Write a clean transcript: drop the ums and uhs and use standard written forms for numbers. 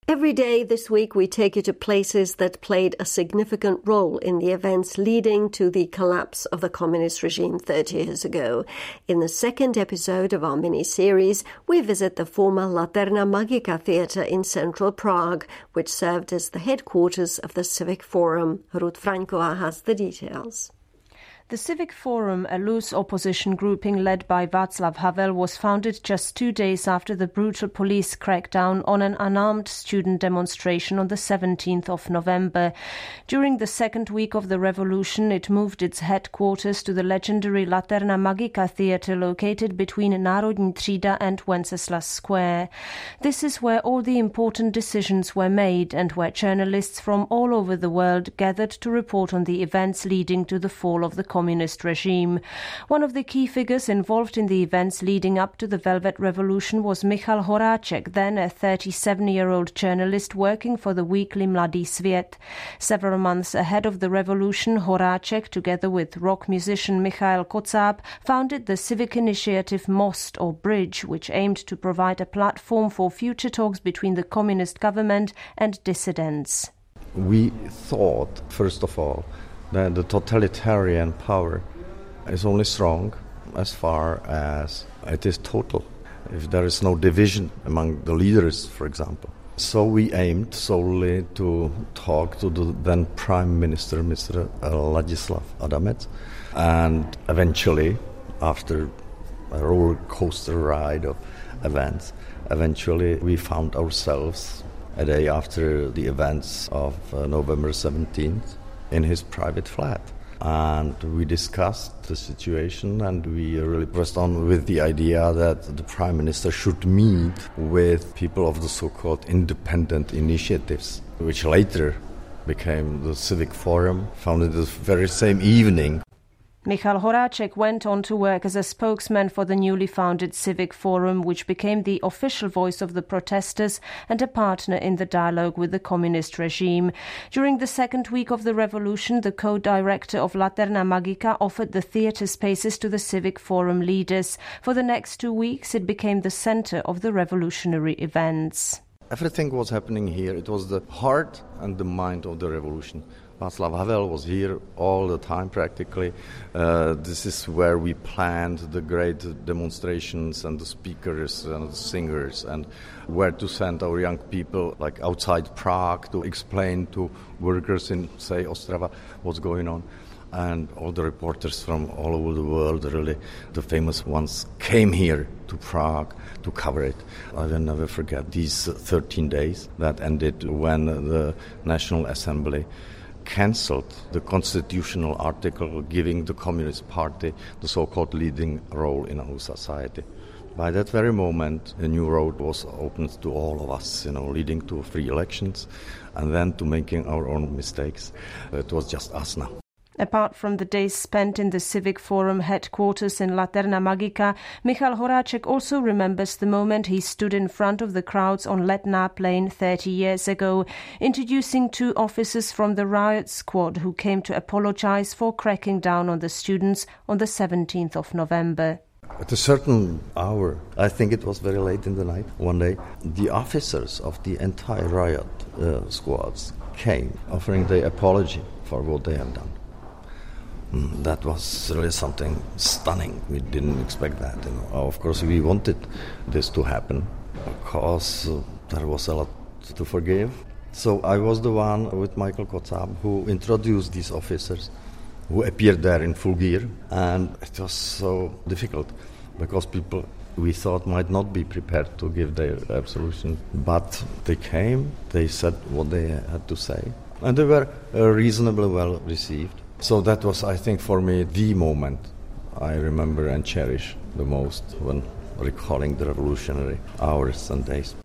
Every day this week we take you to places that played a significant role in the events leading to the collapse of the communist regime 30 years ago. In the second episode of our mini-series, we visit the former Laterna Magica Theatre in central Prague, which served as the headquarters of the Civic Forum. Ruth Frankova has the details. The Civic Forum, a loose opposition grouping led by Václav Havel, was founded just 2 days after the brutal police crackdown on an unarmed student demonstration on the 17th of November. During the second week of the revolution, it moved its headquarters to the legendary Laterna Magica Theatre located between Národní třída and Wenceslas Square. This is where all the important decisions were made and where journalists from all over the world gathered to report on the events leading to the fall of the communist regime. One of the key figures involved in the events leading up to the Velvet Revolution was Michal Horáček, then a 37-year-old journalist working for the weekly Mladý Svět. Several months ahead of the revolution, Horáček, together with rock musician Michael Kocáb, founded the civic initiative Most, or Bridge, which aimed to provide a platform for future talks between the communist government and dissidents. We thought, first of all, that the totalitarian power is only strong as far as it is total, if there is no division among the leaders, for example. So we aimed solely to talk to the then Prime Minister, Mr. Ladislav Adamec, and eventually, after a roller coaster ride of events, eventually we found ourselves a day after the events of November 17th in his private flat. And we discussed the situation, and we really pressed on with the idea that the Prime Minister should meet with people of the so-called independent initiatives, which later became the Civic Forum, founded the very same evening. Michal Horáček went on to work as a spokesman for the newly founded Civic Forum, which became the official voice of the protesters and a partner in the dialogue with the communist regime. During the second week of the revolution, the co-director of Laterna Magica offered the theatre spaces to the Civic Forum leaders. For the next 2 weeks, it became the centre of the revolutionary events. Everything was happening here. It was the heart and the mind of the revolution. Václav Havel was here all the time practically. This is where we planned the great demonstrations and the speakers and the singers, and where to send our young people, like outside Prague, to explain to workers in, say, Ostrava what's going on. And all the reporters from all over the world, really, the famous ones, came here to Prague to cover it. I will never forget these 13 days that ended when the National Assembly cancelled the constitutional article giving the Communist Party the so-called leading role in our society. By that very moment, a new road was opened to all of us, leading to free elections and then to making our own mistakes. It was just us now. Apart from the days spent in the Civic Forum headquarters in Laterna Magica, Michal Horáček also remembers the moment he stood in front of the crowds on Letná Plain 30 years ago, introducing 2 officers from the riot squad who came to apologize for cracking down on the students on the 17th of November. At a certain hour, I think it was very late in the night, one day, the officers of the entire riot squads came offering their apology for what they have done. That was really something stunning. We didn't expect that. Of course, we wanted this to happen because there was a lot to forgive. So I was the one with Michael Kocáb who introduced these officers who appeared there in full gear. And it was so difficult because people, we thought, might not be prepared to give their absolution. But they came, they said what they had to say, and they were reasonably well received. So that was, I think, for me, the moment I remember and cherish the most when recalling the revolutionary hours and days.